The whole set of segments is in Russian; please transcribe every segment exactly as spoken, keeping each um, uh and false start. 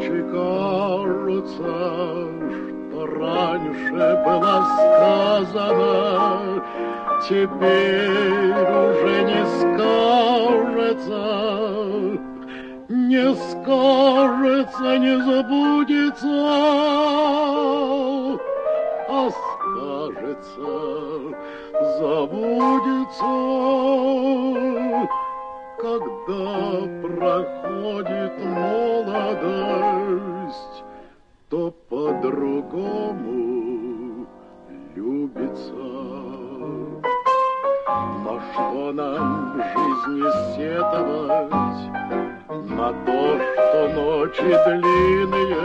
ночи кажется, что раньше было сказано, теперь уже не скажется, не скажется, не забудется, а скажется, забудется. Когда проходит молодость, то по-другому любится. Но что нам в жизни сетовать на то, что ночи длинные,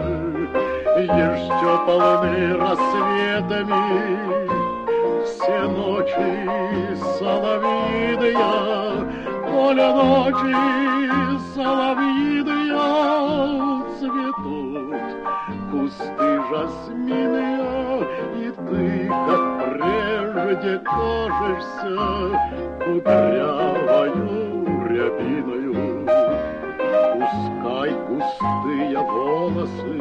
еще полны рассветами, все ночи соловьиные, коли ночи соловьиные, цветут кусты жасминые, и ты, как прежде, кажешься кудрявою рябиною. Пускай густые волосы,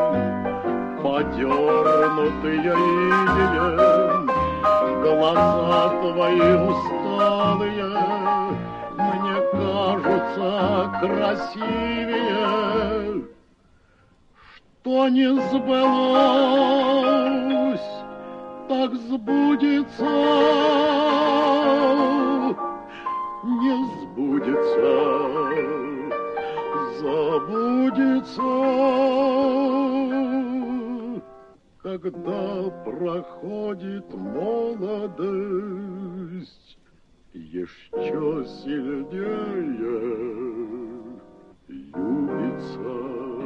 подернутые инеем, глаза твои усталые мне кажутся красивее. Что не сбылось, так сбудется, не сбудется, забудется. Когда проходит молодость, еще сильнее любится.